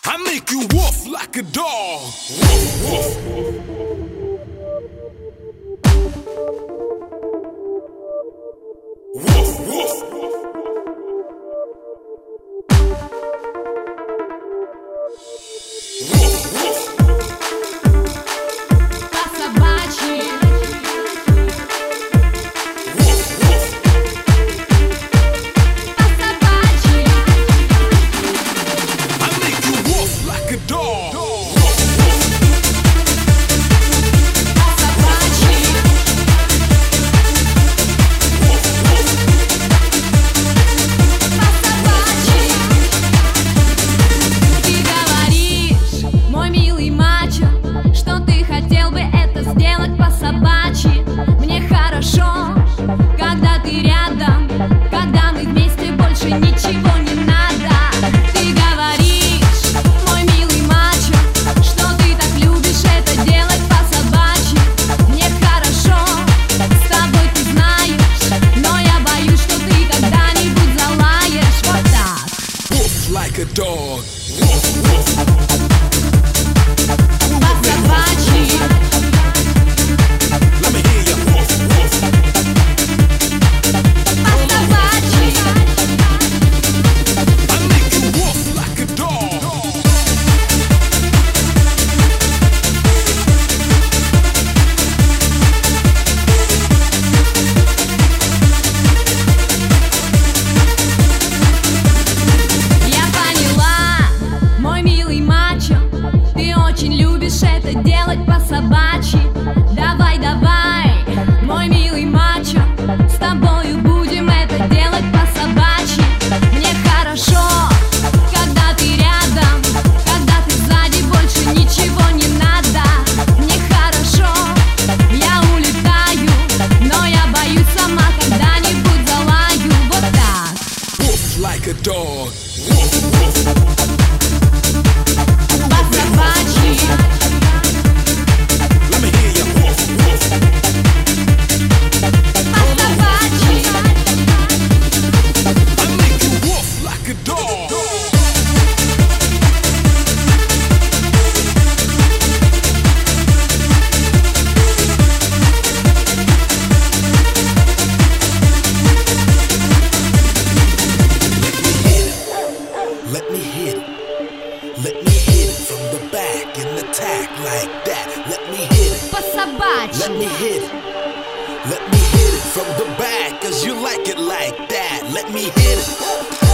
I make you woof like a dog. Woof, woof. Woof, woof. Woof, woof. По-собачьи. Woof, woof. По-собачьи. I make you woof like a dog. По-собачьи. По-собачьи. Ты говоришь, мой милый мачо, что ты хотел бы это сделать по-собачьи. Мне хорошо, когда ты рядом, когда мы вместе, больше ничего не надо. Ты говоришь, мой милый мачо, что ты так любишь это делать по-собачьи. Мне хорошо, с тобой ты знаешь, но я боюсь, что ты когда-нибудь залаешь вот так. Woof like a dog. Woof, woof. По-собачьи. Let me hear you. Woof, woof. По-собачьи. I make you woof like a dog. Я поняла, мой милый мачо, ты очень любишь это делать по-собачьи. Давай, давай, мой милый мачо, с тобою будем это делать по-собачьи. Мне хорошо, когда ты рядом, когда ты сзади, больше ничего не надо. Мне хорошо, я улетаю, но я боюсь сама когда-нибудь залаю вот так. Woof like a dog. Woof, woof. По-собачьи. Let me hear you. Woof, woof. По-собачьи. I make you woof like a dog. Let me hit it. Let me hit it from the back and attack like that. Let me hit it. Let По-собачьи. me hit it. Let me hit it from the back, cause you like it like that. Let me hit it.